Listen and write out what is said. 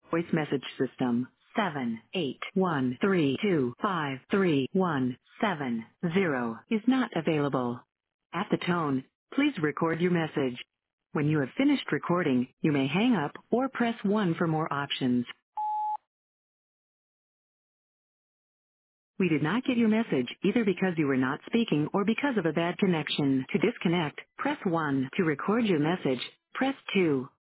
voice message system. 78132533170 is not available. At the tone, please record your message. When you have finished recording, you may hang up or press 1 for more options. We did not get your message either because you were not speaking or because of a bad connection. To disconnect, press 1. To record your message, press 2.